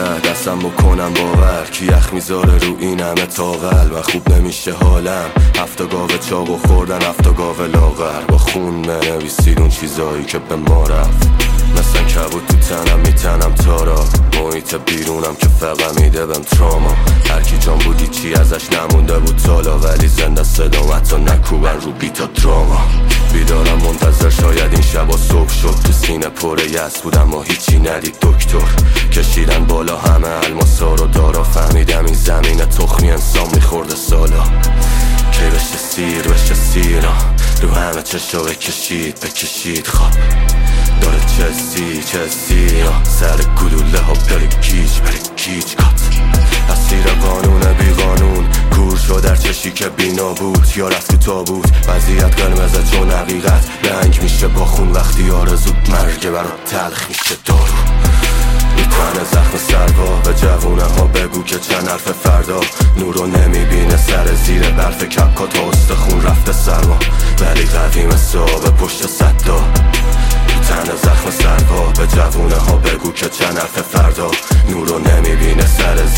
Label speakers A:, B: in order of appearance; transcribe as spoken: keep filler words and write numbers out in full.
A: ته دستم بکنم باور کی یخ میذاره رو این همه تاول. و خوب نمیشه حالم، هفته گاوه چاقو خوردن هفته گاوه لاغر. با خون منویسید اون چیزایی که به ما رفت. مثلا کبود تو تنم میتنم تارا، محیط بیرونم که فقط میده بهم تراما. هرکی جان بودی چی ازش نمونده بود تالا، ولی زنده صدام حتی نکوبن رو بیتا دراما. بیدارم منتظر شاید این شبا صبح شد. تو سینه پر یأس بودم اما هیچی ندید دکتر. کشیدن بالا همه الماسا رو دارا، فهمیدم این زمین تخمی انسان میخورده سالا. کی بشه سیر بشه سیرا، رو همه چشا بکشید بکشید خواب. داره چسی چسی سر گلوله ها بره گیج بره گیج کات. اسیر قانون بی قانون کور شد در چشی که بینا بود یا رفت تو تابوت. وضعیت قرمزه چون حقیقت رنگ میشه با خون وقتی آرزود مرگ برا تلخ میشه دارو. میتنه زخم سروا به جوونه ها بگو که چند حرف فردا. نورو نمیبینه سر زیر برف کپکا تا استخون رفته سرما، ولی قوی مثاب پشت صدا. میتنه زخم سروا به جوونه ها بگو که چند حرف فردا. نورو نمیبینه سر